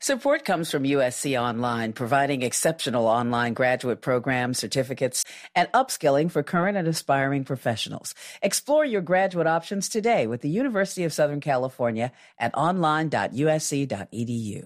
Support comes from USC Online, providing exceptional online graduate programs, certificates, and upskilling for current and aspiring professionals. Explore your graduate options today with the University of Southern California at online.usc.edu.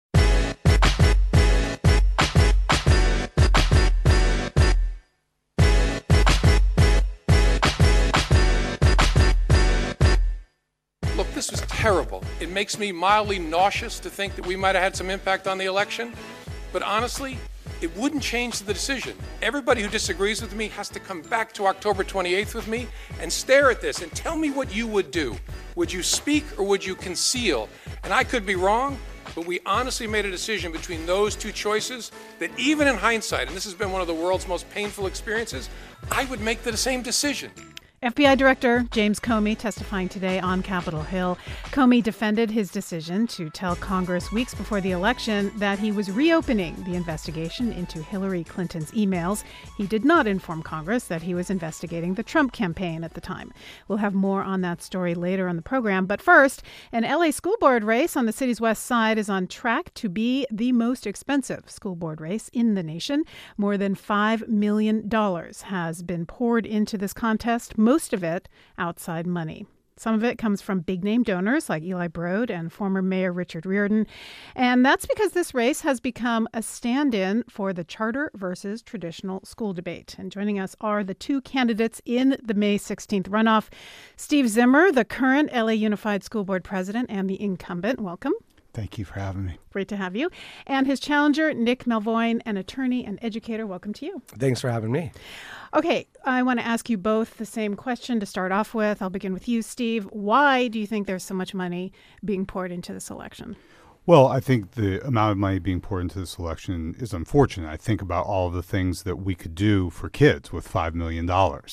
Look, this was terrible. It makes me mildly nauseous to think that we might have had some impact on the election. But honestly, it wouldn't change the decision. Everybody who disagrees with me has to come back to October 28th with me and stare at this and tell me what you would do. Would you speak or would you conceal? And I could be wrong, but we honestly made a decision between those two choices that even in hindsight, and this has been one of the world's most painful experiences, I would make the same decision. FBI Director James Comey testifying today on Capitol Hill. Comey defended his decision to tell Congress weeks before the election that he was reopening the investigation into Hillary Clinton's emails. He did not inform Congress that he was investigating the Trump campaign at the time. We'll have more on that story later on the program. But first, an LA school board race on the city's west side is on track to be the most expensive school board race in the nation. More than $5 million has been poured into this contest, most of it outside money. Some of it comes from big-name donors like Eli Broad and former Mayor Richard Riordan. And that's because this race has become a stand-in for the charter versus traditional school debate. And joining us are the two candidates in the May 16th runoff. Steve Zimmer, the current LA Unified School Board president and the incumbent. Welcome. Thank you for having me. Great to have you. And his challenger, Nick Melvoin, an attorney and educator. Welcome to you. Thanks for having me. Okay, I want to ask you both the same question to start off with. I'll begin with you, Steve. Why do you think there's so much money being poured into this election? Well, I think the amount of money being poured into this election is unfortunate. I think about all of the things that we could do for kids with $5 million.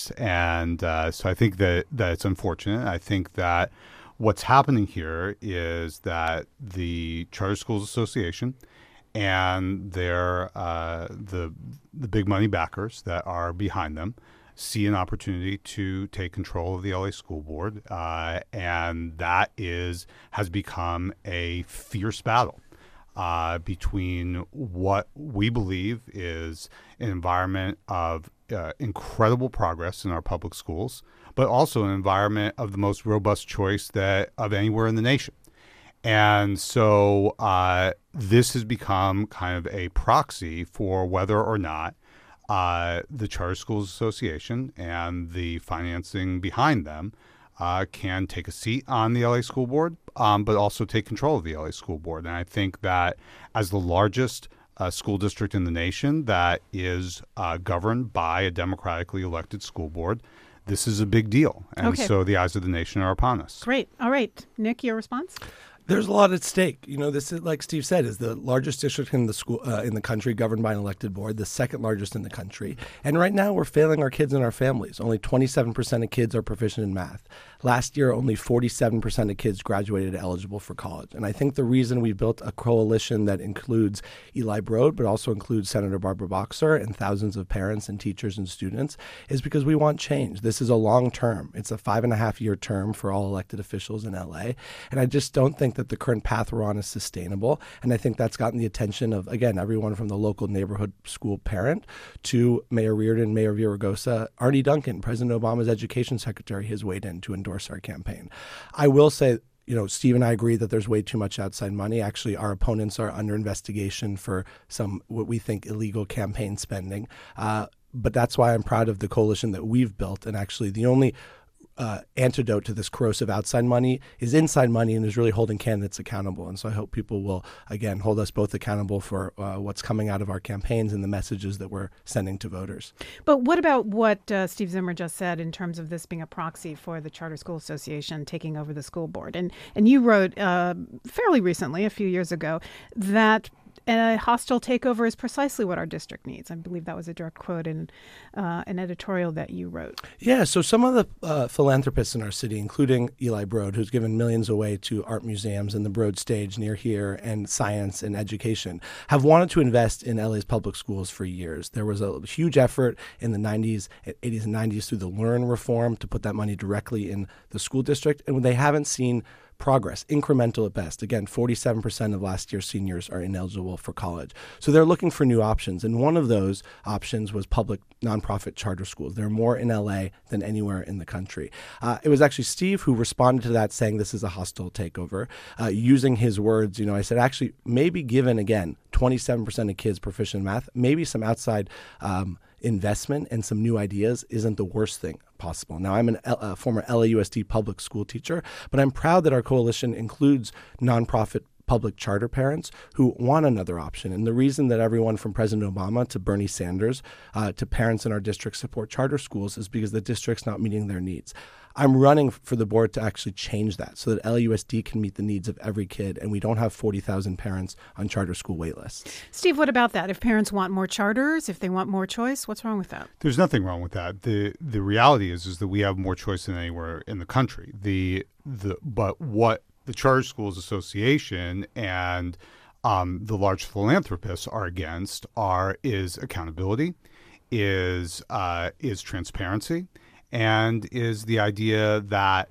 And so I think that it's unfortunate. I think that what's happening here is that the Charter Schools Association and their the big money backers that are behind them see an opportunity to take control of the LA School Board, and that has become a fierce battle between what we believe is an environment of incredible progress in our public schools, but also an environment of the most robust choice of anywhere in the nation. And so this has become kind of a proxy for whether or not the Charter Schools Association and the financing behind them can take a seat on the LA School Board, but also take control of the LA School Board. And I think that as the largest school district in the nation that is governed by a democratically elected school board, this is a big deal. And so the eyes of the nation are upon us. Great. All right. Nick, your response? There's a lot at stake. You know, this is, like Steve said, is the largest district in the school in the country governed by an elected board, the second largest in the country. And right now we're failing our kids and our families. Only 27% of kids are proficient in math. Last year, only 47% of kids graduated eligible for college. And I think the reason we built a coalition that includes Eli Broad, but also includes Senator Barbara Boxer and thousands of parents and teachers and students, is because we want change. This is a long term. It's a 5.5-year term for all elected officials in LA. And I just don't think that the current path we're on is sustainable. And I think that's gotten the attention of, again, everyone from the local neighborhood school parent to Mayor Riordan, Mayor Villaraigosa, Arne Duncan, President Obama's education secretary, has weighed in to endorse our campaign. I will say, you know, Steve and I agree that there's way too much outside money. Actually, our opponents are under investigation for some what we think illegal campaign spending. But that's why I'm proud of the coalition that we've built. And actually, the only antidote to this corrosive outside money is inside money, and is really holding candidates accountable. And so I hope people will, again, hold us both accountable for what's coming out of our campaigns and the messages that we're sending to voters. But what about what Steve Zimmer just said in terms of this being a proxy for the Charter School Association taking over the school board? And you wrote fairly recently, a few years ago, that a hostile takeover is precisely what our district needs. I believe that was a direct quote in an editorial that you wrote. Yeah, so some of the philanthropists in our city, including Eli Broad, who's given millions away to art museums and the Broad Stage near here and science and education, have wanted to invest in LA's public schools for years. There was a huge effort in the 80s and 90s through the Learn reform to put that money directly in the school district, and they haven't seen progress, incremental at best. Again, 47% of last year's seniors are ineligible for college. So they're looking for new options. And one of those options was public nonprofit charter schools. There are more in LA than anywhere in the country. It was actually Steve who responded to that saying this is a hostile takeover. Using his words, I said, actually, maybe given, again, 27% of kids proficient in math, maybe some outside investment and some new ideas isn't the worst thing possible. Now, I'm a former LAUSD public school teacher, but I'm proud that our coalition includes nonprofit public charter parents who want another option. And the reason that everyone from President Obama to Bernie Sanders to parents in our district support charter schools is because the district's not meeting their needs. I'm running for the board to actually change that so that LAUSD can meet the needs of every kid and we don't have 40,000 parents on charter school wait lists. Steve, what about that? If parents want more charters, if they want more choice, what's wrong with that? There's nothing wrong with that. The reality is that we have more choice than anywhere in the country. But what the Charter Schools Association and the large philanthropists are against is accountability, is transparency, and is the idea that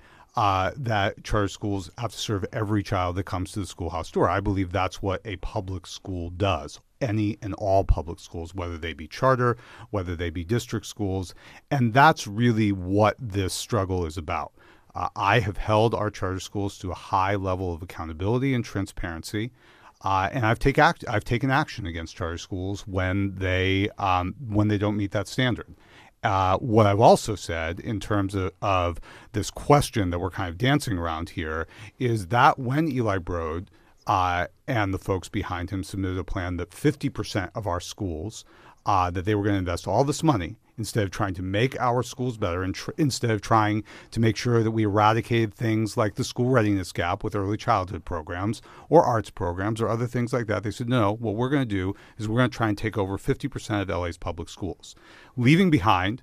charter schools have to serve every child that comes to the schoolhouse door. I believe that's what a public school does. Any and all public schools, whether they be charter, whether they be district schools. And that's really what this struggle is about. I have held our charter schools to a high level of accountability and transparency. And I've taken action against charter schools when they don't meet that standard. What I've also said in terms of this question that we're kind of dancing around here is that when Eli Broad and the folks behind him submitted a plan that 50% of our schools, that they were going to invest all this money instead of trying to make our schools better and instead of trying to make sure that we eradicated things like the school readiness gap with early childhood programs or arts programs or other things like that. They said, no, what we're going to do is we're going to try and take over 50% of LA's public schools, leaving behind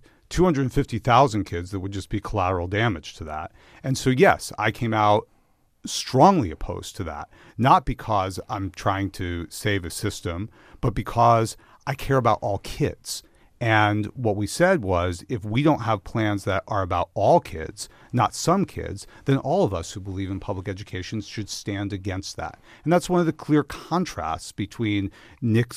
250,000 kids that would just be collateral damage to that. And so, yes, I came out strongly opposed to that, not because I'm trying to save a system, but because I care about all kids. And what we said was, if we don't have plans that are about all kids, not some kids, then all of us who believe in public education should stand against that. And that's one of the clear contrasts between Nick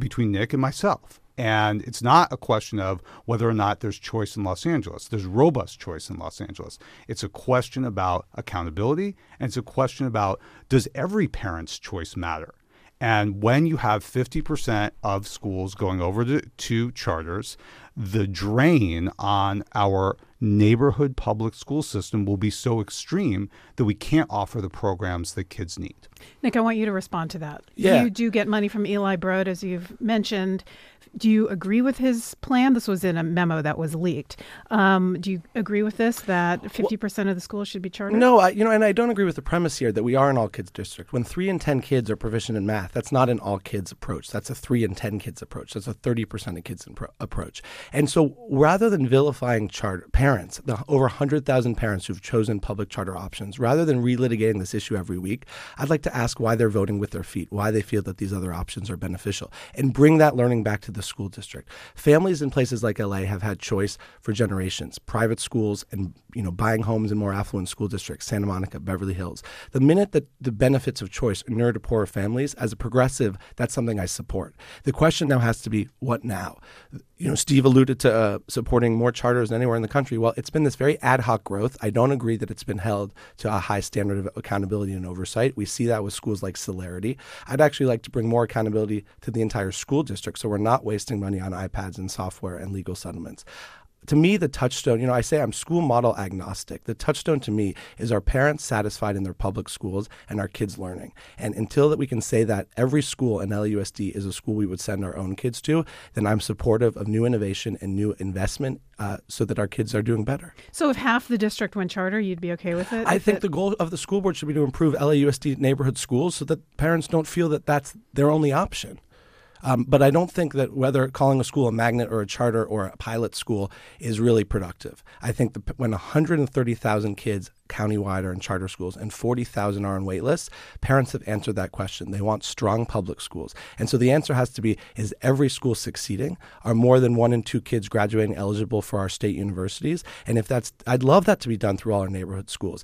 and myself. And it's not a question of whether or not there's choice in Los Angeles. There's robust choice in Los Angeles. It's a question about accountability, and it's a question about, does every parent's choice matter? And when you have 50% of schools going over to charters, the drain on our neighborhood public school system will be so extreme that we can't offer the programs that kids need. Nick, I want you to respond to that. Yeah. You do get money from Eli Broad, as you've mentioned. Do you agree with his plan? This was in a memo that was leaked. Do you agree with this, that 50% of the schools should be chartered? No, and I don't agree with the premise here that we are an all-kids district. When 3 in 10 kids are proficient in math, that's not an all-kids approach. That's a 3 in 10 kids approach. That's a 30% of kids approach. And so rather than vilifying charter parents, the over 100,000 parents who've chosen public charter options, rather than relitigating this issue every week, I'd like to ask why they're voting with their feet, why they feel that these other options are beneficial, and bring that learning back to the school district. Families in places like LA have had choice for generations, private schools and buying homes in more affluent school districts, Santa Monica, Beverly Hills. The minute that the benefits of choice inure to poorer families, as a progressive, that's something I support. The question now has to be, what now? Steve alluded to supporting more charters than anywhere in the country. Well, it's been this very ad hoc growth. I don't agree that it's been held to a high standard of accountability and oversight. We see that with schools like Celerity. I'd actually like to bring more accountability to the entire school district so we're not wasting money on iPads and software and legal settlements. To me, the touchstone, I say I'm school model agnostic. The touchstone to me is our parents satisfied in their public schools and our kids learning. And until that we can say that every school in LAUSD is a school we would send our own kids to, then I'm supportive of new innovation and new investment so that our kids are doing better. So if half the district went charter, you'd be okay with it? I think the goal of the school board should be to improve LAUSD neighborhood schools so that parents don't feel that that's their only option. But I don't think that whether calling a school a magnet or a charter or a pilot school is really productive. I think when 130,000 kids countywide are in charter schools and 40,000 are on wait lists, parents have answered that question. They want strong public schools. And so the answer has to be, is every school succeeding? Are more than 1 in 2 kids graduating eligible for our state universities? And if that's, I'd love that to be done through all our neighborhood schools.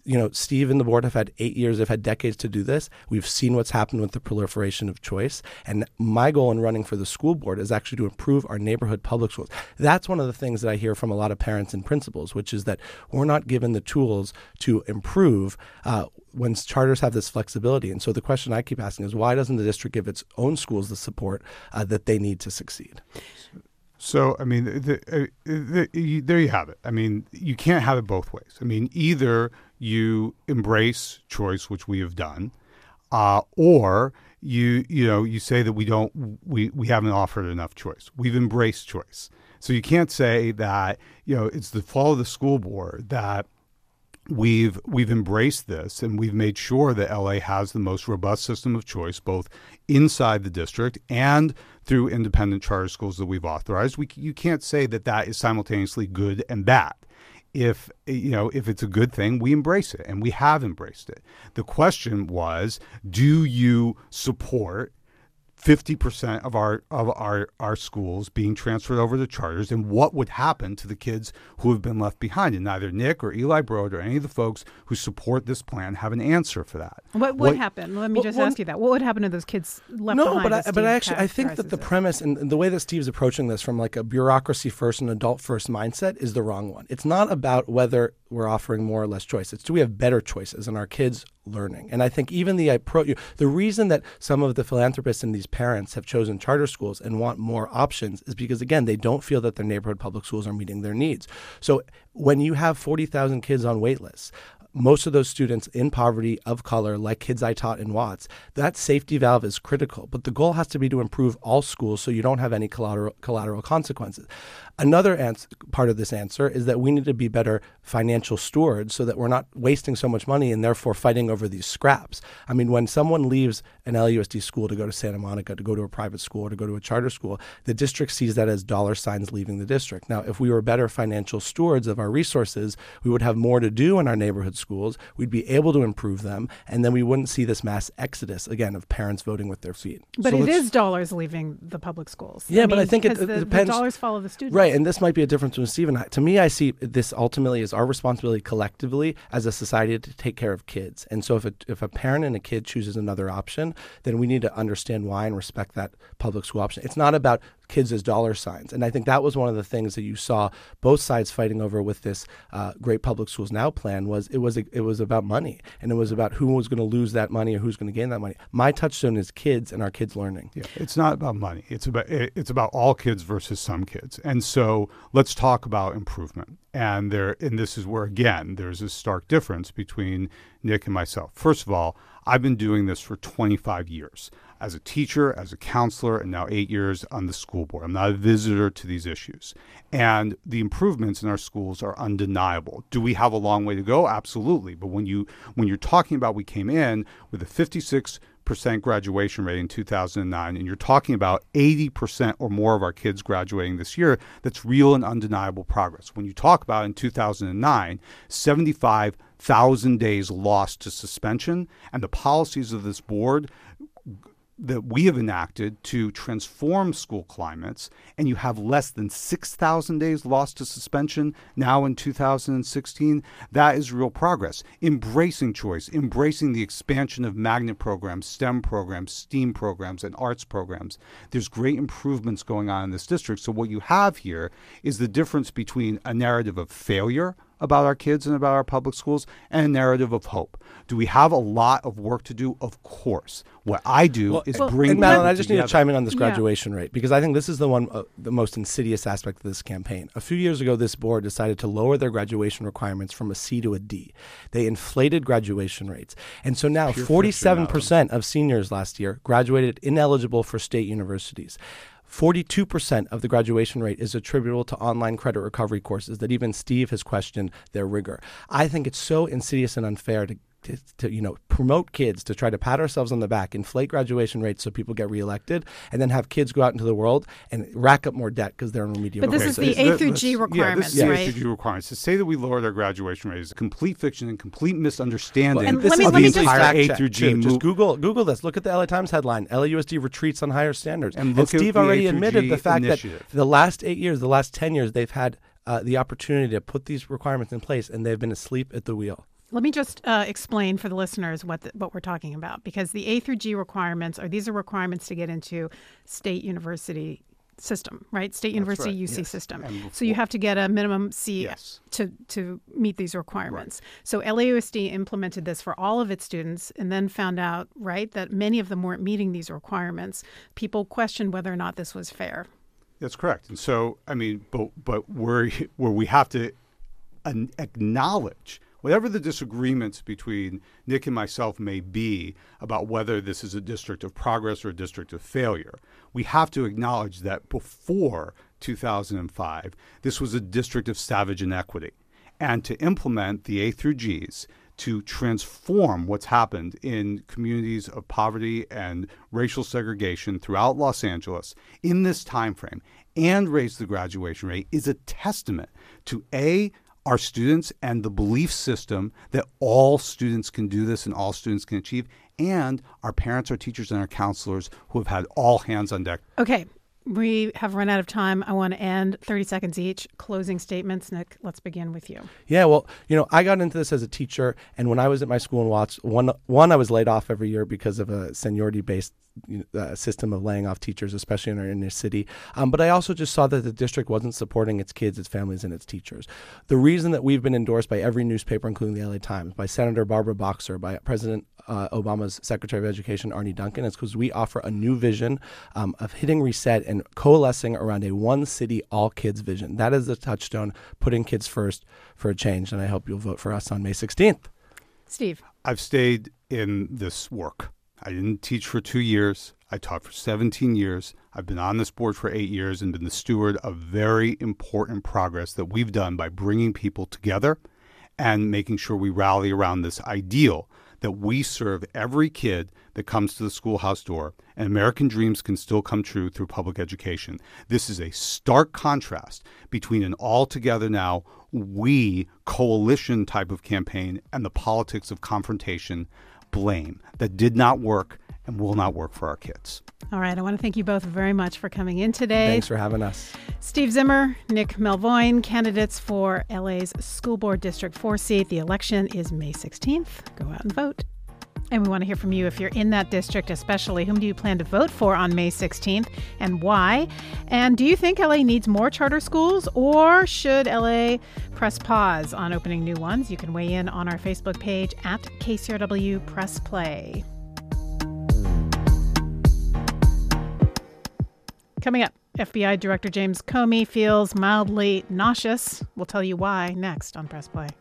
Steve and the board have had 8 years, they've had decades to do this. We've seen what's happened with the proliferation of choice. And my goal in running for the school board is actually to improve our neighborhood public schools. That's one of the things that I hear from a lot of parents and principals, which is that we're not given the tools to improve when charters have this flexibility. And so the question I keep asking is, why doesn't the district give its own schools the support that they need to succeed? So, I mean, there you have it. I mean, you can't have it both ways. I mean, either you embrace choice, which we have done, or you say that we haven't offered enough choice. We've embraced choice. So you can't say that, it's the fault of the school board that we've embraced this and we've made sure that LA has the most robust system of choice, both inside the district and through independent charter schools that we've authorized. You can't say that is simultaneously good and bad. If it's a good thing, we embrace it, and we have embraced it. The question was, do you support 50% of our schools being transferred over to charters, and what would happen to the kids who have been left behind? And neither Nick or Eli Broad or any of the folks who support this plan have an answer for that. What would happen? Let me just ask you that. What would happen to those kids left behind? I think that the premise and the way that Steve's approaching this from like a bureaucracy first and adult first mindset is the wrong one. It's not about whether we're offering more or less choice. It's do we have better choices in our kids' learning? And I think even the reason that some of the philanthropists and these parents have chosen charter schools and want more options is because, again, they don't feel that their neighborhood public schools are meeting their needs. So when you have 40,000 kids on wait lists, most of those students in poverty of color, like kids I taught in Watts, that safety valve is critical. But the goal has to be to improve all schools so you don't have any collateral consequences. Another part of this answer is that we need to be better financial stewards so that we're not wasting so much money and therefore fighting over these scraps. I mean, when someone leaves an LAUSD school to go to Santa Monica, to go to a private school, or to go to a charter school, the district sees that as dollar signs leaving the district. Now, if we were better financial stewards of our resources, we would have more to do in our neighborhood schools. We'd be able to improve them, and then we wouldn't see this mass exodus, again, of parents voting with their feet. But it is dollars leaving the public schools. Yeah, but I think it depends. The dollars follow the students. Right, and this might be a difference between Steve and I. To me, I see this ultimately as our responsibility collectively as a society to take care of kids. And so if a parent and a kid chooses another option, then we need to understand why and respect that public school option. It's not about kids as dollar signs. And I think that was one of the things that you saw both sides fighting over with this Great Public Schools Now plan was it was about money, and it was about who was going to lose that money or who's going to gain that money. My touchstone is kids and our kids learning. Yeah, it's not about money. It's about all kids versus some kids. And so let's talk about improvement. And this is where, again, there's a stark difference between Nick and myself. First of all, I've been doing this for 25 years as a teacher, as a counselor, and now 8 years on the school board. I'm not a visitor to these issues. And the improvements in our schools are undeniable. Do we have a long way to go? Absolutely. But when you're talking about, we came in with a 56% graduation rate in 2009, and you're talking about 80% or more of our kids graduating this year, that's real and undeniable progress. When you talk about in 2009, 75,000 days lost to suspension, and the policies of this board that we have enacted to transform school climates, and you have less than 6,000 days lost to suspension now in 2016, that is real progress. Embracing choice, embracing the expansion of magnet programs, STEM programs, STEAM programs, and arts programs. There's great improvements going on in this district. So what you have here is the difference between a narrative of failure about our kids and about our public schools and a narrative of hope. Do we have a lot of work to do? Of course. What I do is bring and Madeline, I just need to chime in on this graduation rate, because I think this is the most insidious aspect of this campaign. A few years ago, this board decided to lower their graduation requirements from a C to a D. They inflated graduation rates. And so now 47% of seniors last year graduated ineligible for state universities. 42% of the graduation rate is attributable to online credit recovery courses that even Steve has questioned their rigor. I think it's so insidious and unfair to promote kids, to try to pat ourselves on the back, inflate graduation rates so people get reelected, and then have kids go out into the world and rack up more debt because they're in remedial. But this is the A through G requirements, right? A through G requirements. To say that we lowered our graduation rate is a complete fiction and complete misunderstanding of the entire A through G. Just Google this. Look at the LA Times headline: LAUSD retreats on higher standards. And Steve already admitted the fact that the last 8 years, the last 10 years, they've had the opportunity to put these requirements in place, and they've been asleep at the wheel. Let me just explain for the listeners what we're talking about, because the A through G requirements these are requirements to get into state university system, right? State University UC yes. system. So you have to get a minimum C to meet these requirements. Right. So LAUSD implemented this for all of its students and then found out, right, that many of them weren't meeting these requirements. People questioned whether or not this was fair. That's correct. And so, I mean, but where we have to acknowledge whatever the disagreements between Nick and myself may be about whether this is a district of progress or a district of failure, we have to acknowledge that before 2005, this was a district of savage inequity. And to implement the A through Gs, to transform what's happened in communities of poverty and racial segregation throughout Los Angeles in this time frame and raise the graduation rate is a testament to our students and the belief system that all students can do this and all students can achieve, and our parents, our teachers, and our counselors who have had all hands on deck. Okay, we have run out of time. I want to end 30 seconds each. Closing statements. Nick, let's begin with you. Yeah, well, I got into this as a teacher, and when I was at my school in Watts, one I was laid off every year because of a seniority-based system of laying off teachers, especially in our inner city. But I also just saw that the district wasn't supporting its kids, its families, and its teachers. The reason that we've been endorsed by every newspaper, including the LA Times, by Senator Barbara Boxer, by President Obama's Secretary of Education, Arne Duncan, is because we offer a new vision of hitting reset and coalescing around a one city, all kids vision. That is the touchstone, putting kids first for a change. And I hope you'll vote for us on May 16th. Steve. I've stayed in this work. I didn't teach for 2 years. I taught for 17 years. I've been on this board for 8 years and been the steward of very important progress that we've done by bringing people together and making sure we rally around this ideal that we serve every kid that comes to the schoolhouse door, and American dreams can still come true through public education. This is a stark contrast between an all-together now, we coalition type of campaign and the politics of confrontation, blame, that did not work and will not work for our kids. All right. I want to thank you both very much for coming in today. Thanks for having us. Steve Zimmer, Nick Melvoin, candidates for LA's School Board District 4 seat. The election is May 16th. Go out and vote. And we want to hear from you if you're in that district, especially. Whom do you plan to vote for on May 16th and why? And do you think LA needs more charter schools, or should LA press pause on opening new ones? You can weigh in on our Facebook page at KCRW Press Play. Coming up, FBI Director James Comey feels mildly nauseous. We'll tell you why next on Press Play.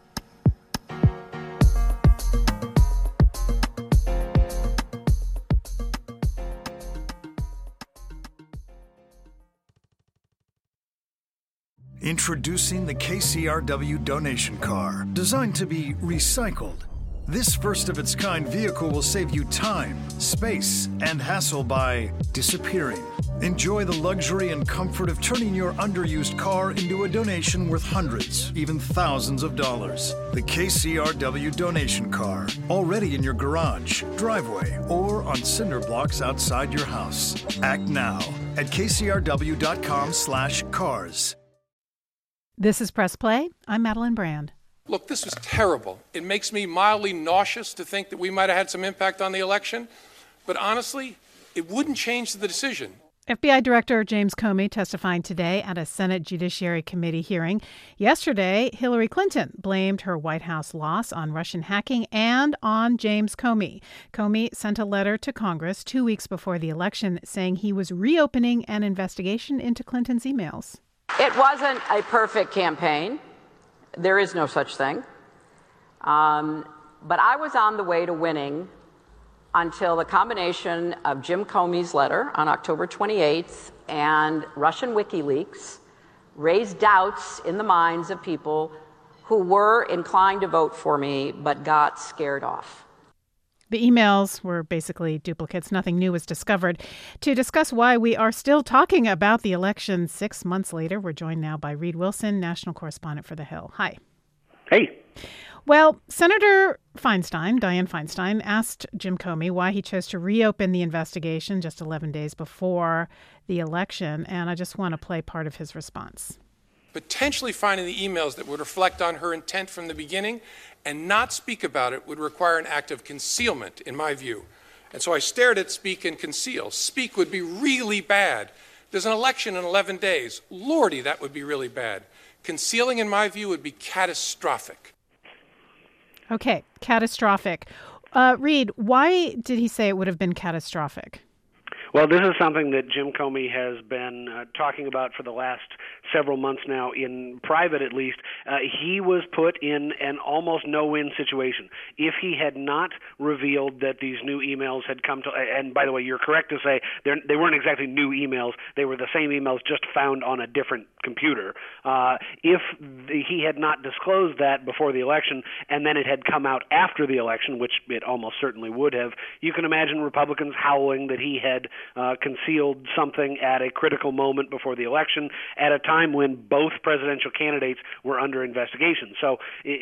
Introducing the KCRW donation car, designed to be recycled. This first-of-its-kind vehicle will save you time, space, and hassle by disappearing. Enjoy the luxury and comfort of turning your underused car into a donation worth hundreds, even thousands of dollars. The KCRW donation car, already in your garage, driveway, or on cinder blocks outside your house. Act now at kcrw.com/cars. This is Press Play. I'm Madeline Brand. Look, this was terrible. It makes me mildly nauseous to think that we might have had some impact on the election. But honestly, it wouldn't change the decision. FBI Director James Comey testifying today at a Senate Judiciary Committee hearing. Yesterday, Hillary Clinton blamed her White House loss on Russian hacking and on James Comey. Comey sent a letter to Congress 2 weeks before the election saying he was reopening an investigation into Clinton's emails. It wasn't a perfect campaign. There is no such thing. But I was on the way to winning until the combination of Jim Comey's letter on October 28th and Russian WikiLeaks raised doubts in the minds of people who were inclined to vote for me but got scared off. The emails were basically duplicates. Nothing new was discovered. To discuss why we are still talking about the election 6 months later, we're joined now by Reed Wilson, national correspondent for The Hill. Hi. Hey. Well, Senator Feinstein, Dianne Feinstein, asked Jim Comey why he chose to reopen the investigation just 11 days before the election, and I just want to play part of his response. Potentially finding the emails that would reflect on her intent from the beginning and not speak about it would require an act of concealment, in my view. And so I stared at speak and conceal. Speak would be really bad. There's an election in 11 days. Lordy, that would be really bad. Concealing, in my view, would be catastrophic. Okay, catastrophic. Reed, why did he say it would have been catastrophic? Well, this is something that Jim Comey has been talking about for the last several months now, in private at least. He was put in an almost no-win situation. If he had not revealed that these new emails had come to, and by the way, you're correct to say they weren't exactly new emails. They were the same emails just found on a different computer. If he had not disclosed that before the election, and then it had come out after the election, which it almost certainly would have, you can imagine Republicans howling that he had concealed something at a critical moment before the election, at a time when both presidential candidates were under investigation. So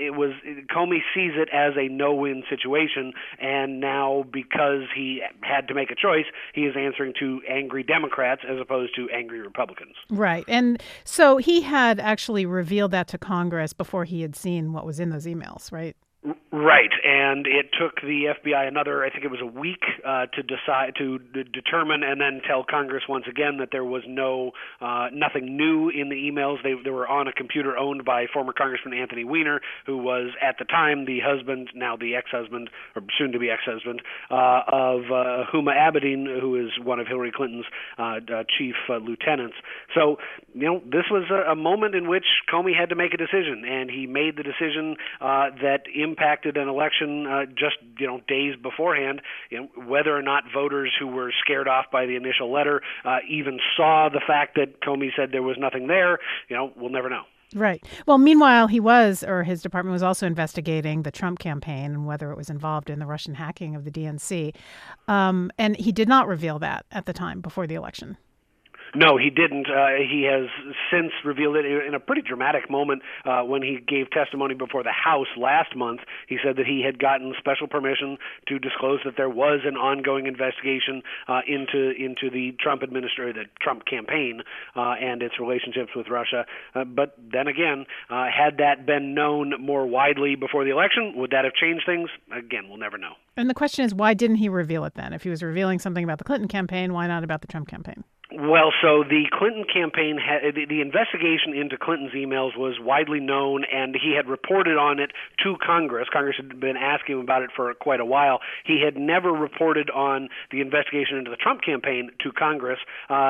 Comey sees it as a no-win situation, and now because he had to make a choice, he is answering to angry Democrats as opposed to angry Republicans. Right. And so he had actually revealed that to Congress before he had seen what was in those emails, right? Right, and it took the FBI another, I think it was a week, to decide to determine and then tell Congress once again that there was nothing new in the emails. They were on a computer owned by former Congressman Anthony Weiner, who was at the time the husband, now the ex-husband, or soon-to-be ex-husband, of Huma Abedin, who is one of Hillary Clinton's chief lieutenants. So, this was a moment in which Comey had to make a decision, and he made the decision that impacted an election just days beforehand. Whether or not voters who were scared off by the initial letter even saw the fact that Comey said there was nothing there, we'll never know. Right. Well, meanwhile, his department was also investigating the Trump campaign and whether it was involved in the Russian hacking of the DNC. And he did not reveal that at the time before the election. No, he didn't. He has since revealed it in a pretty dramatic moment when he gave testimony before the House last month. He said that he had gotten special permission to disclose that there was an ongoing investigation into the Trump the Trump campaign and its relationships with Russia. But then again, had that been known more widely before the election, would that have changed things? Again, we'll never know. And the question is, why didn't he reveal it then? If he was revealing something about the Clinton campaign, why not about the Trump campaign? Well, so the Clinton campaign, the investigation into Clinton's emails was widely known, and he had reported on it to Congress. Congress had been asking him about it for quite a while. He had never reported on the investigation into the Trump campaign to Congress,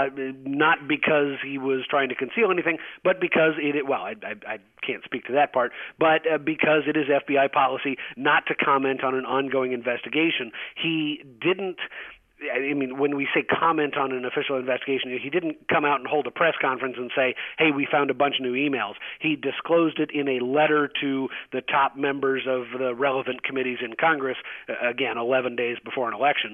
not because he was trying to conceal anything, but because I can't speak to that part, but because it is FBI policy not to comment on an ongoing investigation. He didn't. When we say comment on an official investigation, he didn't come out and hold a press conference and say, hey, we found a bunch of new emails. He disclosed it in a letter to the top members of the relevant committees in Congress, again, 11 days before an election.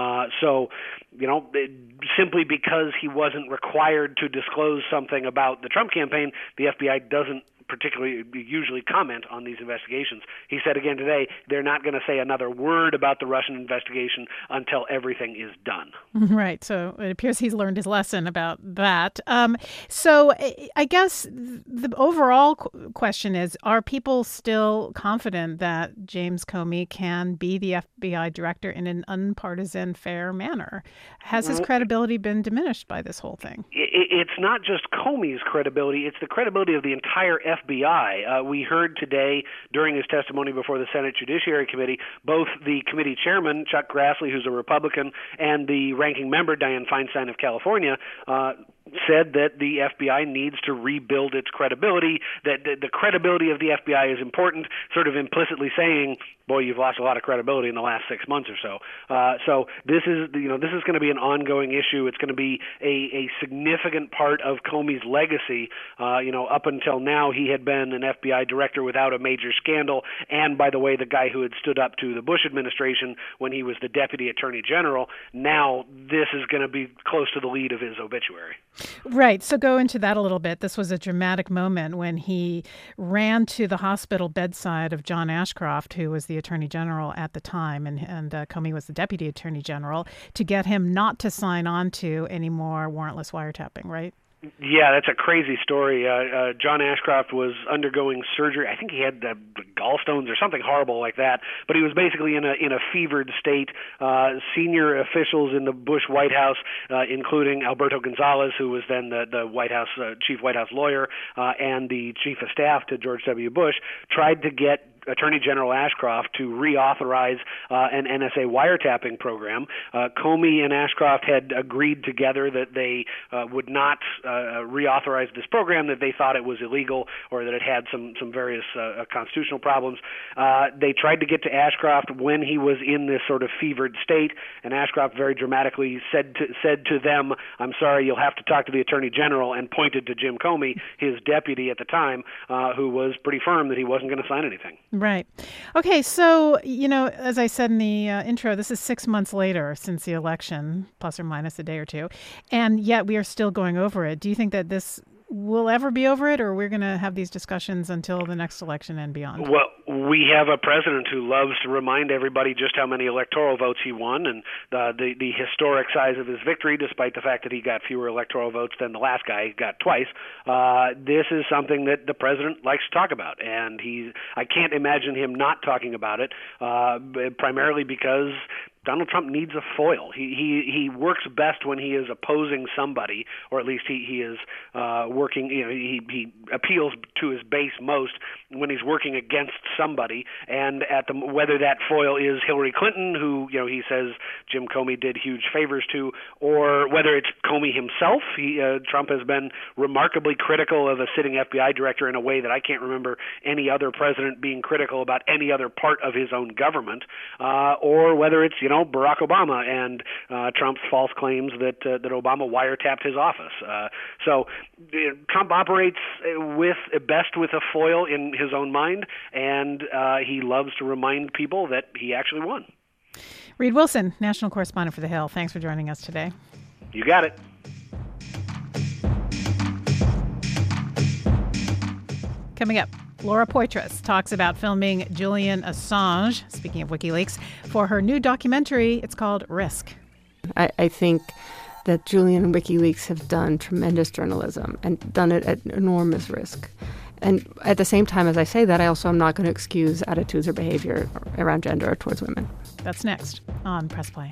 Simply because he wasn't required to disclose something about the Trump campaign, the FBI doesn't particularly usually comment on these investigations. He said again today, they're not going to say another word about the Russian investigation until everything is done. Right. So it appears he's learned his lesson about that. So I guess the overall question is, are people still confident that James Comey can be the FBI director in an unpartisan, fair manner? Has his credibility been diminished by this whole thing? It's not just Comey's credibility, it's the credibility of the entire FBI. We heard today during his testimony before the Senate Judiciary Committee, both the committee chairman, Chuck Grassley, who's a Republican, and the ranking member, Dianne Feinstein of California, said that the FBI needs to rebuild its credibility, that the credibility of the FBI is important, sort of implicitly saying, boy, you've lost a lot of credibility in the last 6 months or so. So this is going to be an ongoing issue. It's going to be a significant part of Comey's legacy. Up until now, he had been an FBI director without a major scandal, and by the way, the guy who had stood up to the Bush administration when he was the deputy attorney general. Now this is going to be close to the lead of his obituary. Right. So go into that a little bit. This was a dramatic moment when he ran to the hospital bedside of John Ashcroft, who was the attorney general at the time, and Comey was the deputy attorney general, to get him not to sign on to any more warrantless wiretapping, right? Yeah, that's a crazy story. John Ashcroft was undergoing surgery. I think he had gallstones or something horrible like that. But he was basically in a fevered state. Senior officials in the Bush White House, including Alberto Gonzales, who was then the White House chief White House lawyer, and the chief of staff to George W. Bush, tried to get Attorney General Ashcroft to reauthorize an NSA wiretapping program. Comey and Ashcroft had agreed together that they would not reauthorize this program, that they thought it was illegal or that it had some various constitutional problems. They tried to get to Ashcroft when he was in this sort of fevered state, and Ashcroft very dramatically said to them, "I'm sorry, you'll have to talk to the Attorney General," and pointed to Jim Comey, his deputy at the time, who was pretty firm that he wasn't going to sign anything. Right. Okay, so, as I said in the intro, this is 6 months later since the election, plus or minus a day or two, and yet we are still going over it. Do you think that this will ever be over it, or we're going to have these discussions until the next election and beyond? Well, we have a president who loves to remind everybody just how many electoral votes he won and the historic size of his victory, despite the fact that he got fewer electoral votes than the last guy got twice. This is something that the president likes to talk about, and I can't imagine him not talking about it, primarily because Donald Trump needs a foil. He works best when he is opposing somebody, or at least he is working. He appeals to his base most when he's working against somebody. And whether that foil is Hillary Clinton, who he says Jim Comey did huge favors to, or whether it's Comey himself. Trump has been remarkably critical of a sitting FBI director in a way that I can't remember any other president being critical about any other part of his own government, or whether it's Barack Obama and Trump's false claims that Obama wiretapped his office. So Trump operates best with a foil in his own mind, and he loves to remind people that he actually won. Reed Wilson, national correspondent for The Hill. Thanks for joining us today. You got it. Coming up, Laura Poitras talks about filming Julian Assange, speaking of WikiLeaks, for her new documentary. It's called Risk. I think that Julian and WikiLeaks have done tremendous journalism and done it at enormous risk. And at the same time as I say that, I also am not going to excuse attitudes or behavior around gender or towards women. That's next on Press Play.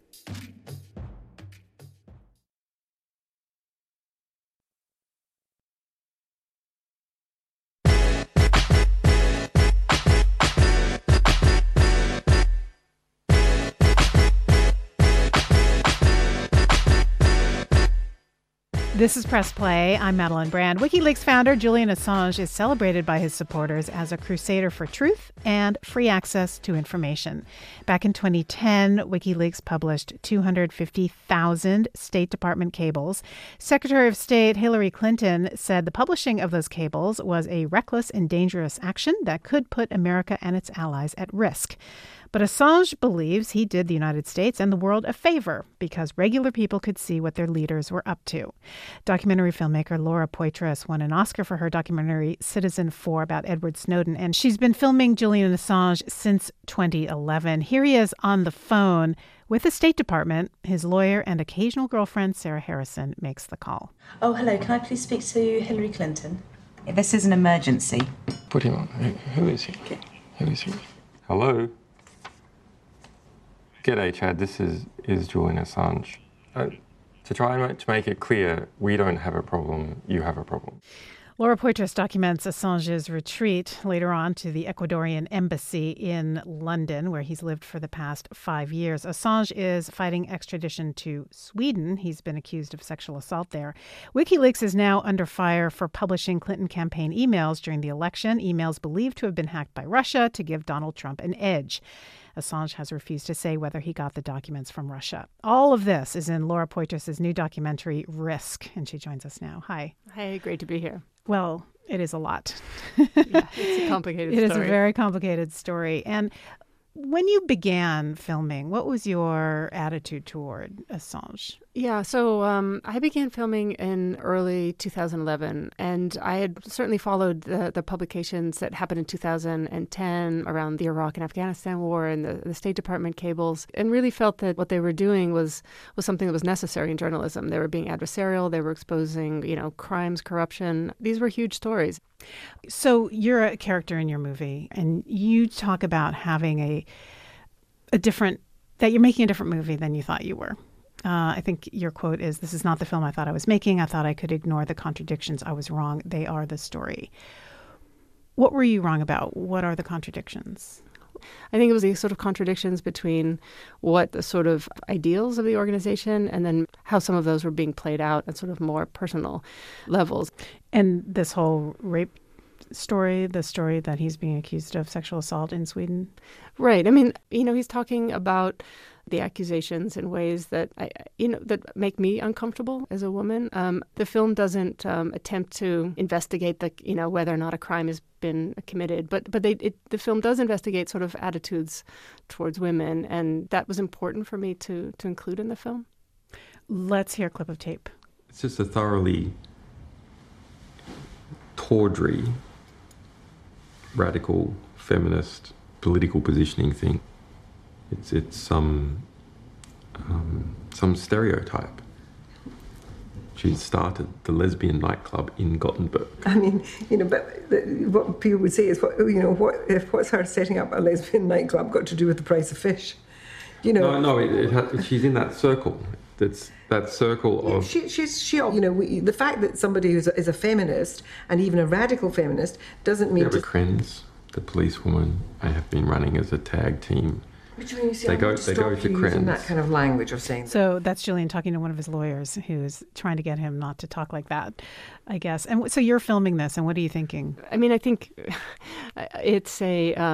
This is Press Play. I'm Madeline Brand. WikiLeaks founder Julian Assange is celebrated by his supporters as a crusader for truth and free access to information. Back in 2010, WikiLeaks published 250,000 State Department cables. Secretary of State Hillary Clinton said the publishing of those cables was a reckless and dangerous action that could put America and its allies at risk. But Assange believes he did the United States and the world a favor because regular people could see what their leaders were up to. Documentary filmmaker Laura Poitras won an Oscar for her documentary Citizen 4 about Edward Snowden, and she's been filming Julian Assange since 2011. Here he is on the phone with the State Department. His lawyer and occasional girlfriend, Sarah Harrison, makes the call. Oh, hello. Can I please speak to Hillary Clinton? This is an emergency. Put him on. Who is he? Okay. Who is he? Hello? G'day, Chad. This is Julian Assange. To try to make it clear, we don't have a problem, you have a problem. Laura Poitras documents Assange's retreat later on to the Ecuadorian embassy in London, where he's lived for the past 5 years. Assange is fighting extradition to Sweden. He's been accused of sexual assault there. WikiLeaks is now under fire for publishing Clinton campaign emails during the election, emails believed to have been hacked by Russia to give Donald Trump an edge. Assange has refused to say whether he got the documents from Russia. All of this is in Laura Poitras' new documentary, Risk, and she joins us now. Hi. Hey, great to be here. Well, it is a lot. Yeah, it's a complicated story. It is a very complicated story. And When you began filming, what was your attitude toward Assange? Yeah, so I began filming in early 2011, and I had certainly followed the publications that happened in 2010 around the Iraq and Afghanistan war and the State Department cables, and really felt that what they were doing was something that was necessary in journalism. They were being adversarial, they were exposing, crimes, corruption. These were huge stories. So you're a character in your movie, and you talk about having that you're making a different movie than you thought you were. I think your quote is, "This is not the film I thought I was making. I thought I could ignore the contradictions. I was wrong. They are the story." What were you wrong about? What are the contradictions? I think it was the sort of contradictions between what the sort of ideals of the organization and then how some of those were being played out at sort of more personal levels. And this whole rape story, the story that he's being accused of sexual assault in Sweden? Right. I mean, he's talking about the accusations in ways that that make me uncomfortable as a woman. The film doesn't attempt to investigate whether or not a crime has been committed, but the film does investigate sort of attitudes towards women, and that was important for me to include in the film. Let's hear a clip of tape. It's just a thoroughly tawdry, radical, feminist, political positioning thing. It's some stereotype. She started the lesbian nightclub in Gothenburg. I mean, but what people would say is, what's her setting up a lesbian nightclub got to do with the price of fish? No, she's in that circle. That's that circle of... the fact that somebody is a feminist, and even a radical feminist, doesn't mean... Deborah Krenz, the policewoman, I have been running as a tag team. Which means they go to Krenz. That kind of language of saying... So that's Julian talking to one of his lawyers who's trying to get him not to talk like that, I guess. And so you're filming this, and what are you thinking? I mean, I think it's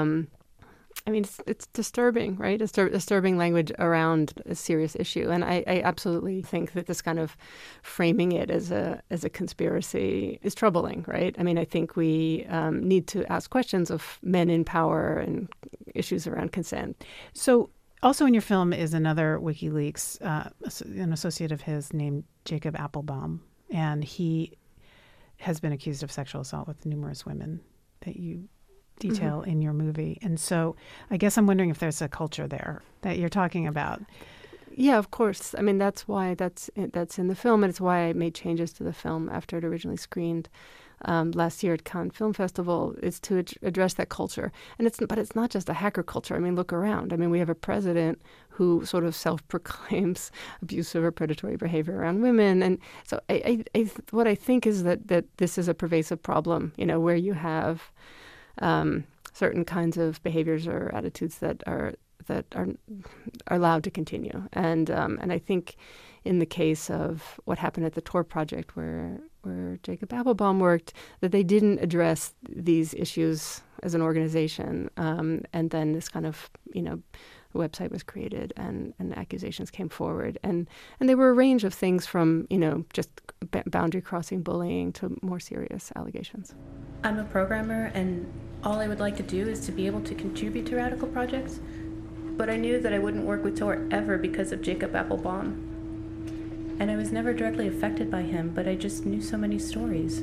it's disturbing, right? Disturbing language around a serious issue, and I absolutely think that this kind of framing it as a conspiracy is troubling, right? I mean, I think we need to ask questions of men in power and issues around consent. So, also in your film is another WikiLeaks, an associate of his named Jacob Appelbaum, and he has been accused of sexual assault with numerous women that you detail in your movie. And so I guess I'm wondering if there's a culture there that you're talking about. Yeah, of course. I mean, that's why that's in the film, and it's why I made changes to the film after it originally screened last year at Cannes Film Festival, is to address that culture. But it's not just a hacker culture. I mean, look around. I mean, we have a president who sort of self-proclaims abusive or predatory behavior around women. And so what I think is that this is a pervasive problem, where you have certain kinds of behaviors or attitudes that are allowed to continue, and I think in the case of what happened at the Tor project, where Jacob Appelbaum worked, that they didn't address these issues as an organization, and then this kind of website was created and accusations came forward, and they were a range of things from just boundary crossing bullying to more serious allegations. I'm a programmer, and all I would like to do is to be able to contribute to radical projects, but I knew that I wouldn't work with Tor ever because of Jacob Appelbaum. And I was never directly affected by him, but I just knew so many stories.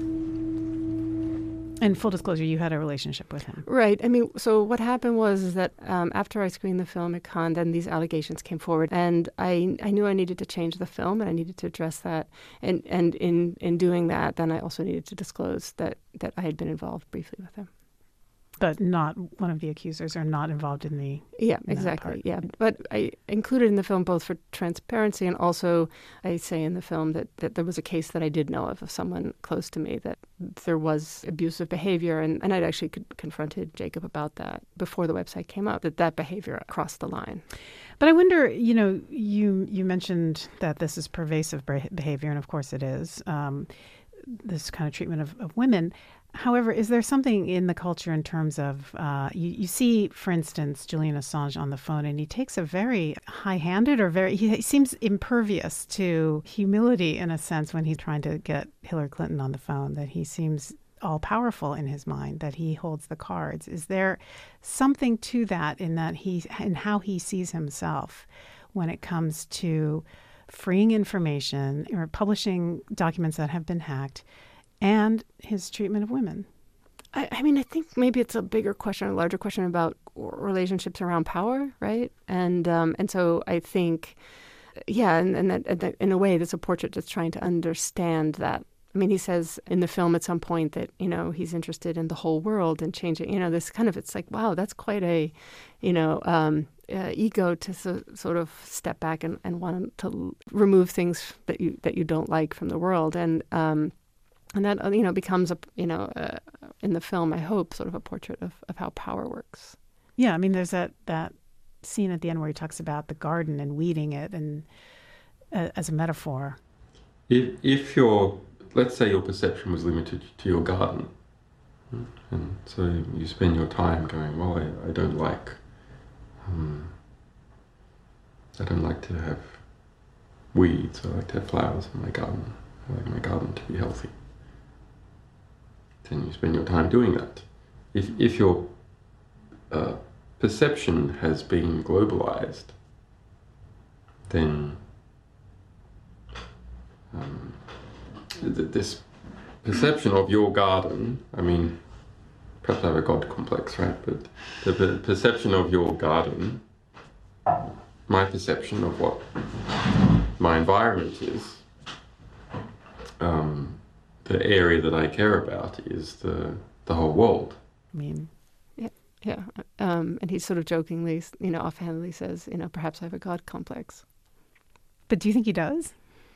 And full disclosure, you had a relationship with him. Right. I mean, so what happened was that after I screened the film at Cannes, then these allegations came forward. And I knew I needed to change the film, and I needed to address that. And in doing that, then I also needed to disclose that I had been involved briefly with him. But not one of the accusers, or not involved in the... Yeah, exactly. Yeah. But I included in the film both for transparency, and also I say in the film that there was a case that I did know of someone close to me that there was abusive behavior, and I'd actually confronted Jacob about that before the website came up, that behavior crossed the line. But I wonder, you mentioned that this is pervasive behavior, and of course it is, this kind of treatment of women. However, is there something in the culture in terms of, you see, for instance, Julian Assange on the phone, and he takes a very high-handed he seems impervious to humility in a sense when he's trying to get Hillary Clinton on the phone, that he seems all-powerful in his mind, that he holds the cards. Is there something to that in how he sees himself when it comes to freeing information or publishing documents that have been hacked and his treatment of women? I mean, I think maybe it's a bigger question, a larger question about relationships around power, right? And so I think, yeah, and that in a way, it's a portrait that's trying to understand that. I mean, he says in the film at some point that, he's interested in the whole world and changing, this kind of, it's like, wow, that's quite a, ego to sort of step back and want to remove things that you don't like from the world. And that, becomes, in the film, I hope, sort of a portrait of how power works. Yeah, I mean, there's that scene at the end where he talks about the garden and weeding it and as a metaphor. If let's say your perception was limited to your garden, and so you spend your time going, well, I don't like to have weeds, I like to have flowers in my garden, I like my garden to be healthy. Then you spend your time doing that. If your perception has been globalized, then this perception of your garden, I mean, perhaps I have a God complex, right? But the perception of your garden, my perception of what my environment is, the area that I care about is the whole world. I mean, yeah. And he sort of jokingly, offhandedly says, perhaps I have a God complex. But do you think he does?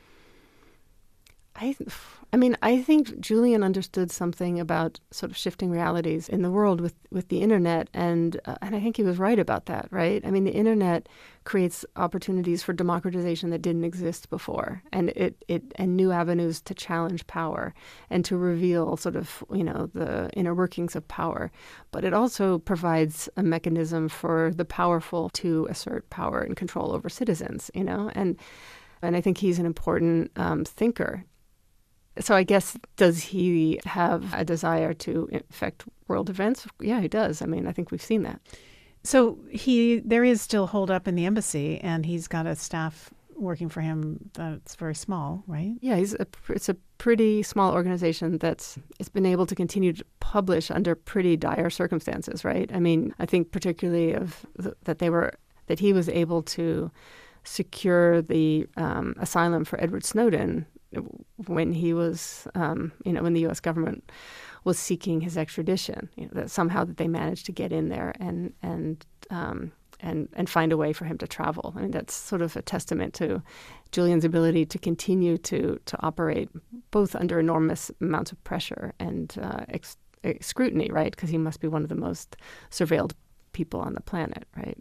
I think Julian understood something about sort of shifting realities in the world with the internet, and I think he was right about that, right? I mean, the internet creates opportunities for democratization that didn't exist before, and and new avenues to challenge power and to reveal sort of, the inner workings of power. But it also provides a mechanism for the powerful to assert power and control over citizens, and I think he's an important thinker. So I guess, does he have a desire to affect world events? Yeah, he does. I mean, I think we've seen that. So there is still hold up in the embassy, and he's got a staff working for him that's very small, right? Yeah, it's a pretty small organization it's been able to continue to publish under pretty dire circumstances, right? I mean, I think particularly that he was able to secure the asylum for Edward Snowden when he was, when the U.S. government was seeking his extradition. That somehow that they managed to get in there and find a way for him to travel. I mean, that's sort of a testament to Julian's ability to continue to operate both under enormous amounts of pressure and scrutiny, right? Because he must be one of the most surveilled people on the planet, right?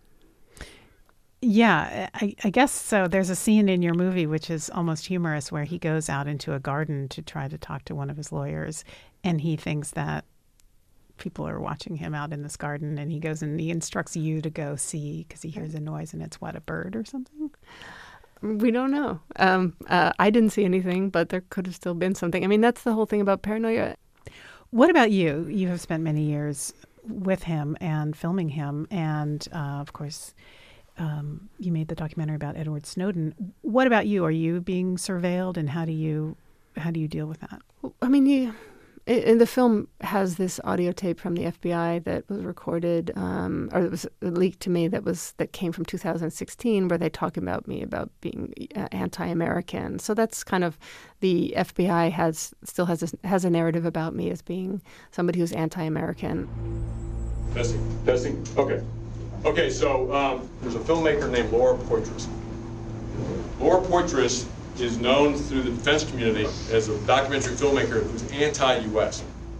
Yeah, I guess so. There's a scene in your movie which is almost humorous where he goes out into a garden to try to talk to one of his lawyers, and he thinks that people are watching him out in this garden, and he goes and he instructs you to go see because he hears a noise and it's a bird or something. We don't know. I didn't see anything, but there could have still been something. I mean, that's the whole thing about paranoia. What about you? You have spent many years with him and filming him, and of course, you made the documentary about Edward Snowden. What about you? Are you being surveilled, and how do you deal with that? I mean, the film has this audio tape from the FBI that was recorded, or it was leaked to me that came from 2016, where they talk about me about being anti-American. So that's kind of, the FBI still has a narrative about me as being somebody who's anti-American. Testing. Okay, so there's a filmmaker named Laura Poitras. Laura Poitras is known through the defense community as a documentary filmmaker who's anti-U.S.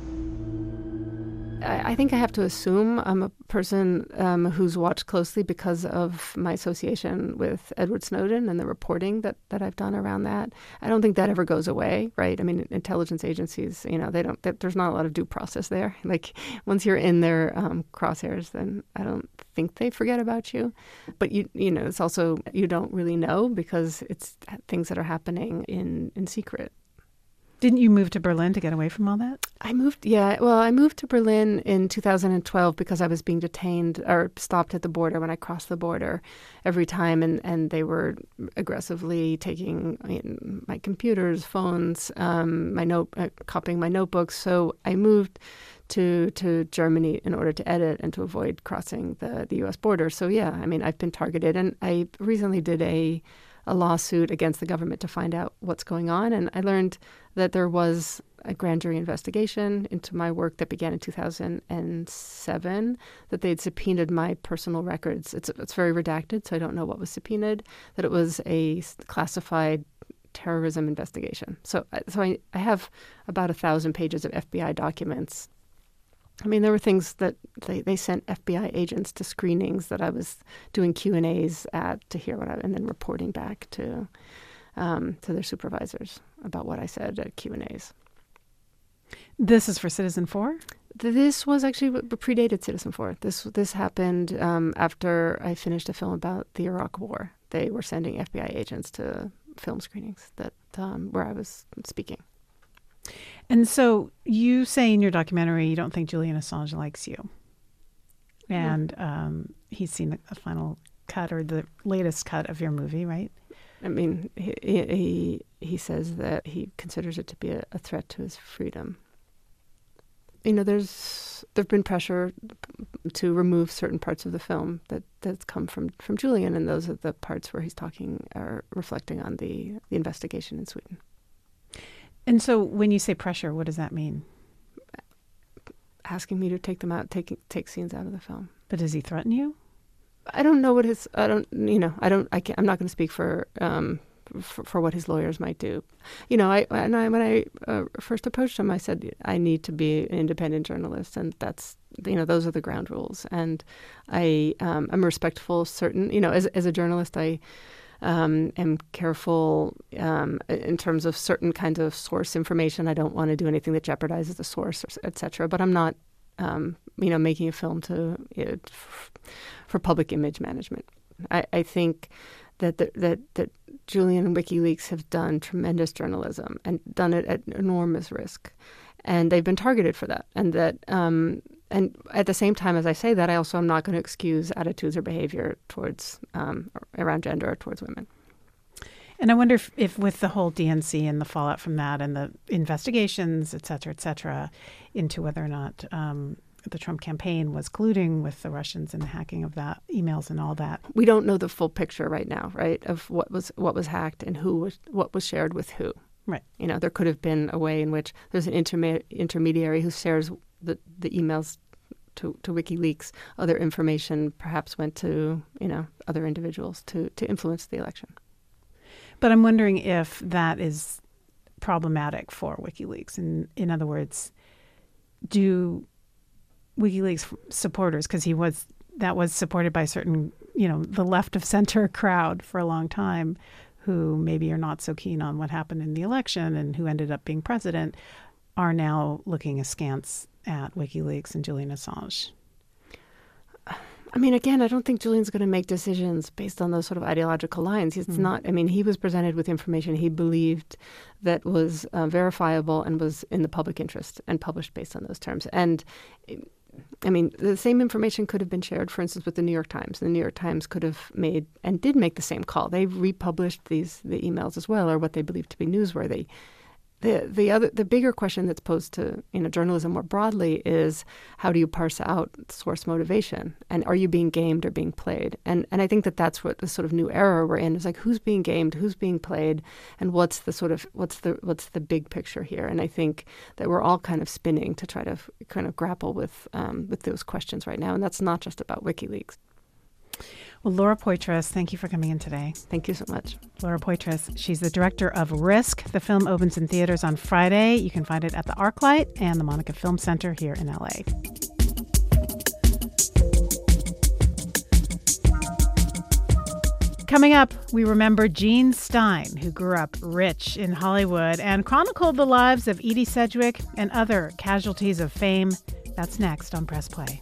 I think I have to assume I'm a person who's watched closely because of my association with Edward Snowden and the reporting that I've done around that. I don't think that ever goes away, right? I mean, intelligence agencies, there's not a lot of due process there. Like, once you're in their crosshairs, then I don't think they forget about you. But it's also, you don't really know because it's things that are happening in secret. Didn't you move to Berlin to get away from all that? I moved to Berlin in 2012 because I was being detained or stopped at the border when I crossed the border every time, and they were aggressively taking my computers, phones, copying my notebooks. So I moved to Germany in order to edit and to avoid crossing the U.S. border. So I've been targeted, and I recently did a lawsuit against the government to find out what's going on, and I learned that there was a grand jury investigation into my work that began in 2007, that they'd subpoenaed my personal records. It's very redacted, so I don't know what was subpoenaed, that it was a classified terrorism investigation. So I have about 1,000 pages of FBI documents. I mean, there were things that they sent FBI agents to screenings that I was doing Q&As at to hear and then reporting back to their supervisors about what I said at Q&As. This is for Citizen4? This was actually predated Citizen4. This happened after I finished a film about the Iraq War. They were sending FBI agents to film screenings where I was speaking. And so you say in your documentary you don't think Julian Assange likes you. And he's seen a final cut or the latest cut of your movie, right? I mean, he says that he considers it to be a threat to his freedom. There've been pressure to remove certain parts of the film that's come from Julian, and those are the parts where he's talking or reflecting on the investigation in Sweden. And so when you say pressure, what does that mean? Asking me to take them out, take scenes out of the film. But does he threaten you? I don't know what I'm not going to speak for what his lawyers might do. When I first approached him, I said, I need to be an independent journalist, and that's, those are the ground rules. And I'm respectful, certain, as a journalist, I am careful in terms of certain kinds of source information. I don't want to do anything that jeopardizes the source, et cetera. But I'm not, making a film for public image management. I think that Julian and WikiLeaks have done tremendous journalism and done it at enormous risk, and they've been targeted for that. And that, and at the same time as I say that, I also am not going to excuse attitudes or behavior towards around gender or towards women. And I wonder if with the whole DNC and the fallout from that and the investigations, et cetera, into whether or not the Trump campaign was colluding with the Russians and the hacking of that emails and all that. We don't know the full picture right now, right, of what was hacked and what was shared with who. Right. There could have been a way in which there's an intermediary who shares the emails to WikiLeaks. Other information perhaps went to other individuals to influence the election. But I'm wondering if that is problematic for WikiLeaks. In other words, do WikiLeaks supporters, because that was supported by certain, the left of center crowd for a long time, who maybe are not so keen on what happened in the election and who ended up being president, are now looking askance at WikiLeaks and Julian Assange? I mean, again, I don't think Julian's going to make decisions based on those sort of ideological lines. It's not. I mean, he was presented with information he believed that was verifiable and was in the public interest and published based on those terms. And I mean, the same information could have been shared, for instance, with the New York Times. The New York Times could have made and did make the same call. They republished the emails as well, or what they believed to be newsworthy. The bigger question that's posed to journalism more broadly is, how do you parse out source motivation, and are you being gamed or being played? And I think that's what the sort of new era we're in is, like, who's being gamed, who's being played, and what's the big picture here? And I think that we're all kind of spinning to try to kind of grapple with those questions right now, and that's not just about WikiLeaks. Well, Laura Poitras, thank you for coming in today. Thank you so much. Laura Poitras, she's the director of Risk. The film opens in theaters on Friday. You can find it at the ArcLight and the Monica Film Center here in LA. Coming up, we remember Gene Stein, who grew up rich in Hollywood and chronicled the lives of Edie Sedgwick and other casualties of fame. That's next on Press Play.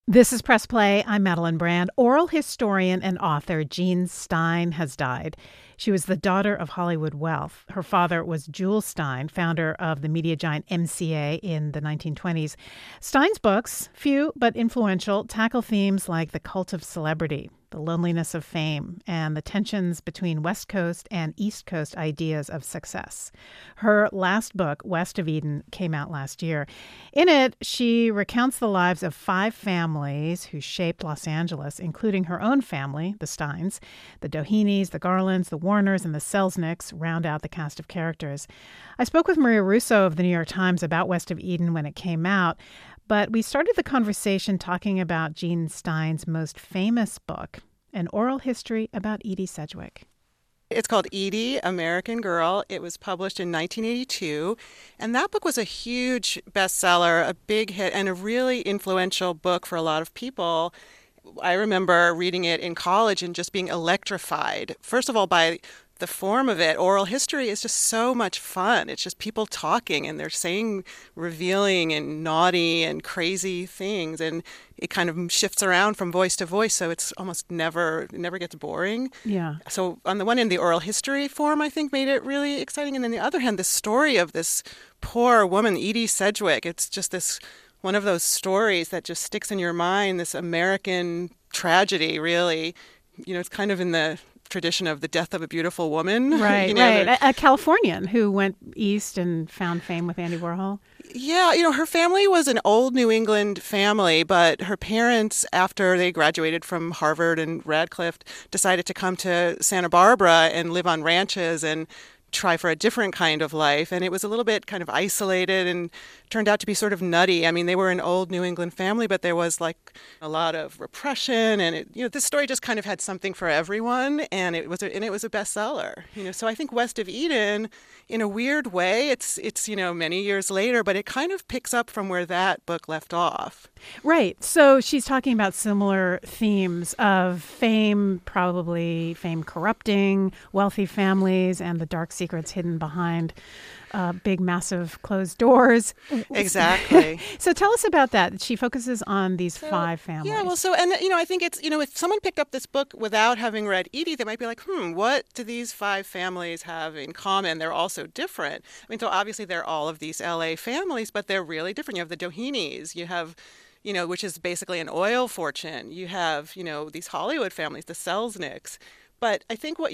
This is Press Play. I'm Madeline Brand. Oral historian and author Jean Stein has died. She was the daughter of Hollywood wealth. Her father was Jules Stein, founder of the media giant MCA in the 1920s. Stein's books, few but influential, tackle themes like the cult of celebrity, the loneliness of fame, and the tensions between West Coast and East Coast ideas of success. Her last book, West of Eden, came out last year. In it, she recounts the lives of 5 families who shaped Los Angeles, including her own family, the Steins. The Dohenyes, the Garlands, the Warners, and the Selznicks round out the cast of characters. I spoke with Maria Russo of the New York Times about West of Eden when it came out, but we started the conversation talking about Jean Stein's most famous book, An Oral History about Edie Sedgwick. It's called Edie, American Girl. It was published in 1982, and that book was a huge bestseller, a big hit, and a really influential book for a lot of people. I remember reading it in college and just being electrified, first of all, by the form of it. Oral history is just so much fun. It's just people talking, and they're saying revealing and naughty and crazy things, and it kind of shifts around from voice to voice, so it's almost it never gets boring. Yeah. So on the one hand, the oral history form, I think, made it really exciting, and then the other hand, the story of this poor woman, Edie Sedgwick, it's just this one of those stories that just sticks in your mind, this American tragedy, really. You know, it's kind of in the tradition of the death of a beautiful woman. Right, you know, right. A Californian who went east and found fame with Andy Warhol. Yeah, you know, her family was an old New England family, but her parents, after they graduated from Harvard and Radcliffe, decided to come to Santa Barbara and live on ranches and try for a different kind of life. And it was a little bit kind of isolated and turned out to be sort of nutty. I mean, they were an old New England family, but there was like a lot of repression, and this story just kind of had something for everyone, and it was a bestseller. You know, so I think West of Eden, in a weird way, it's many years later, but it kind of picks up from where that book left off. Right. So she's talking about similar themes of fame, probably fame corrupting, wealthy families, and the dark secrets hidden behind big, massive closed doors. Exactly. So tell us about that. She focuses on these 5 families. Yeah, well, I think it's, if someone picked up this book without having read Edie, they might be like, what do these 5 families have in common? They're all so different. I mean, so obviously they're all of these LA families, but they're really different. You have the Dohenyes, you have, which is basically an oil fortune. You have, these Hollywood families, the Selznicks. But I think what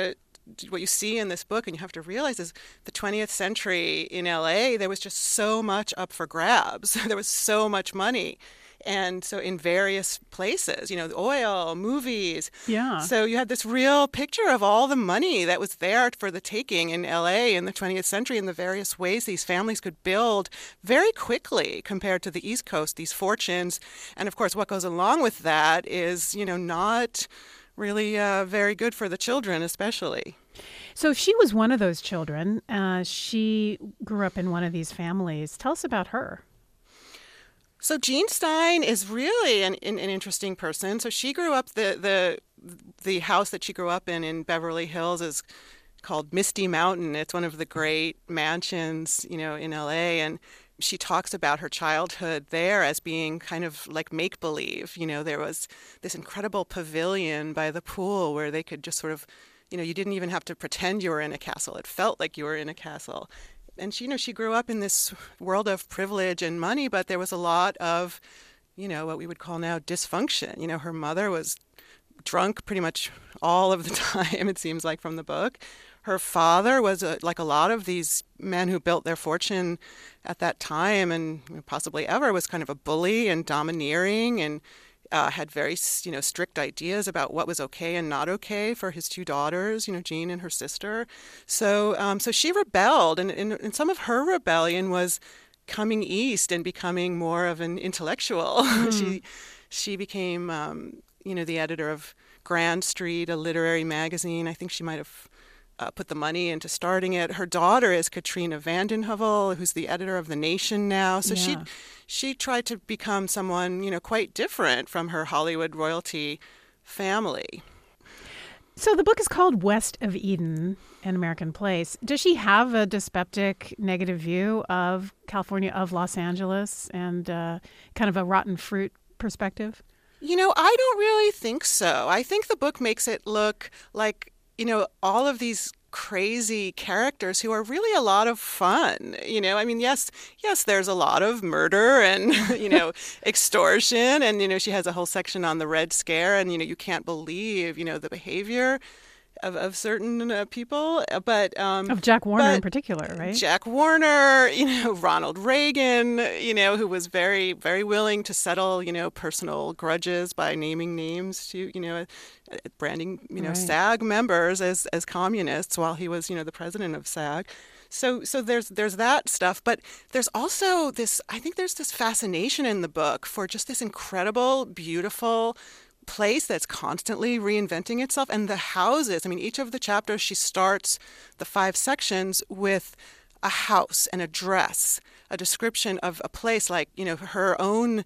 you see in this book, and you have to realize, is the 20th century in LA, there was just so much up for grabs. There was so much money. And so in various places, oil, movies. Yeah. So you had this real picture of all the money that was there for the taking in LA in the 20th century, and the various ways these families could build very quickly compared to the East Coast, these fortunes. And of course, what goes along with that is, not really very good for the children, especially. So she was one of those children. She grew up in one of these families. Tell us about her. So Jean Stein is really an interesting person. So she grew up, the house that she grew up in Beverly Hills is called Misty Mountain. It's one of the great mansions, in LA. And she talks about her childhood there as being kind of like make-believe. There was this incredible pavilion by the pool where they could just sort of, you didn't even have to pretend you were in a castle. It felt like you were in a castle. And she grew up in this world of privilege and money, but there was a lot of, what we would call now dysfunction. Her mother was drunk pretty much all of the time, it seems like, from the book. Her father was, like a lot of these men who built their fortune at that time and possibly ever, was kind of a bully and domineering, and had very, strict ideas about what was okay and not okay for his 2 daughters, Jean and her sister. So she rebelled, and some of her rebellion was coming east and becoming more of an intellectual. She became, the editor of Grand Street, a literary magazine. I think she might have put the money into starting it. Her daughter is Katrina vanden Heuvel, who's the editor of The Nation now. So she tried to become someone, quite different from her Hollywood royalty family. So the book is called West of Eden, An American Place. Does she have a dyspeptic, negative view of California, of Los Angeles, and kind of a rotten fruit perspective? You know, I don't really think so. I think the book makes it look like, you know, all of these crazy characters who are really a lot of fun. You know, I mean, yes, there's a lot of murder and, you know, extortion. And, you know, she has a whole section on the Red Scare. And, you know, you can't believe, you know, the behavior of certain people, but of Jack Warner in particular, right? Jack Warner, you know, Ronald Reagan, you know, who was very, very willing to settle, you know, personal grudges by naming names to, you know, branding, you know, right. SAG members as communists while he was, you know, the president of SAG. So there's that stuff, but there's also this. I think there's this fascination in the book for just this incredible, beautiful place that's constantly reinventing itself. And the houses, I mean, each of the chapters, she starts the 5 sections with a house, an address, a description of a place, like, you know, her own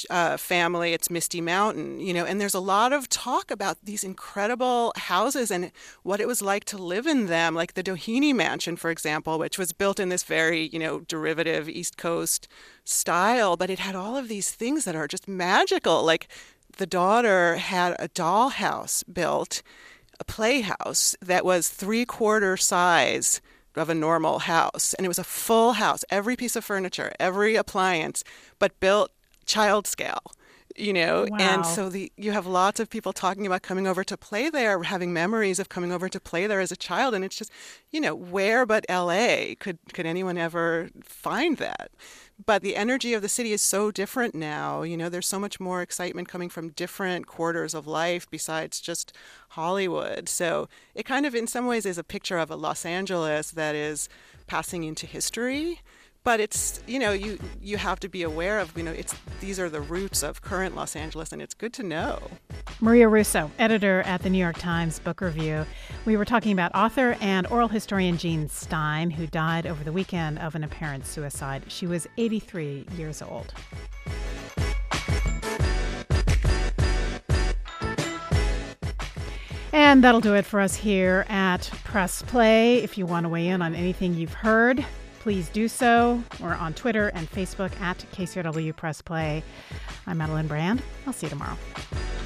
family, it's Misty Mountain, you know, and there's a lot of talk about these incredible houses and what it was like to live in them, like the Doheny Mansion, for example, which was built in this very, you know, derivative East Coast style, but it had all of these things that are just magical, like the daughter had a dollhouse built, a playhouse that was 3/4 size of a normal house. And it was a full house, every piece of furniture, every appliance, but built child scale, you know. Wow. And so you have lots of people talking about coming over to play there, having memories of coming over to play there as a child. And it's just, you know, where but LA could anyone ever find that? But the energy of the city is so different now. You know, there's so much more excitement coming from different quarters of life besides just Hollywood. So it kind of, in some ways, is a picture of a Los Angeles that is passing into history. But it's, you know, you have to be aware of, you know, these are the roots of current Los Angeles, and it's good to know. Maria Russo, editor at the New York Times Book Review. We were talking about author and oral historian Jean Stein, who died over the weekend of an apparent suicide. She was 83 years old. And that'll do it for us here at Press Play. If you want to weigh in on anything you've heard, please do so. We're on Twitter and Facebook at KCRW Press Play. I'm Madeline Brand. I'll see you tomorrow.